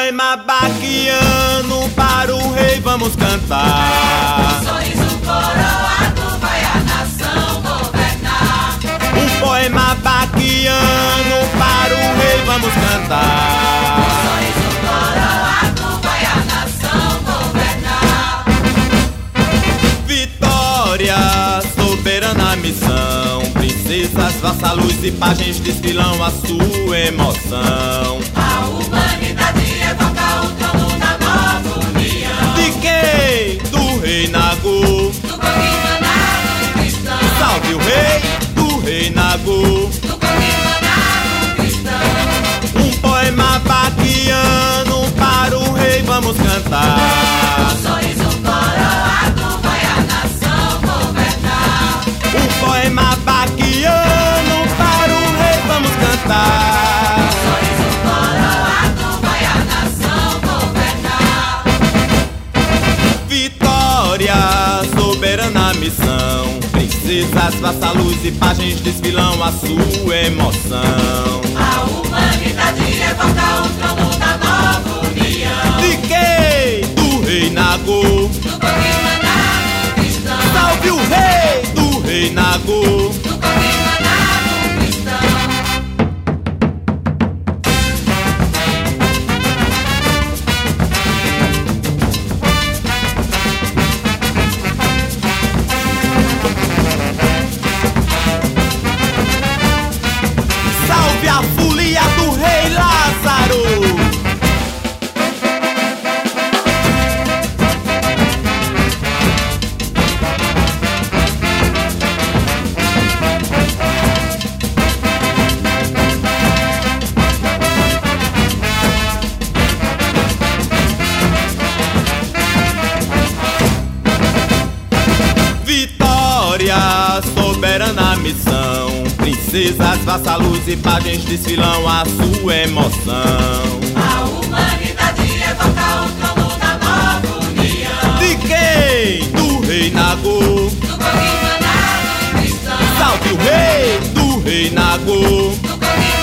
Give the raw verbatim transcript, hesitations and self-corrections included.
poema baquiano para o rei vamos cantar. Um sorriso coroado vai a nação governar. Um poema baquiano para o rei vamos cantar. Um sorriso coroado vai a nação governar. Vitória, soberana missão. Princesas, vassalos e pajens desfilam a sua emoção. A humanidade evoca o trono da nova união. De quem? Do rei Nagô, Do conquistador cristão. salve o rei do rei Nagô. Do conquistador cristão. Um poema baquiano para o rei vamos cantar. Um sorriso coroado vai a nação governar. Um poema baquiano para o rei vamos cantar. Um sorriso coroado vai a nação governar. Vitória, soberana missão. Princesas, vassalos e pajens desfilam a sua emoção. A humanidade evoca o trono da nova união. De quem? Do rei Nagô, Do conquistador cristão. salve o rei do rei Nagô. Do conquistador cristão. Salve a folia do rei Lázaro. Vitória, soberana missão. Princesas, vassalos e pajens desfilam a sua emoção. A humanidade evoca o trono da nova união. De quem? Do rei Nagô, Do conquistador cristão. salve o rei do rei Nagô. Do conquistador